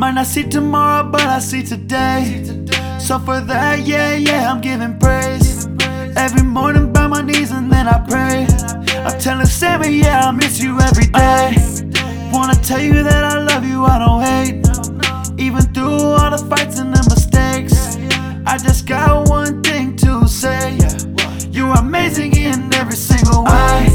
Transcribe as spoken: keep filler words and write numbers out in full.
Might not see tomorrow, but I see today. So for that, yeah, yeah, I'm giving praise. Every morning by my knees and then I pray. I'm telling Sammy, yeah, I miss you every day. Wanna tell you that I love you, I don't hate. Even through all the fights and the mistakes, I just got one thing to say. You're amazing in every single way.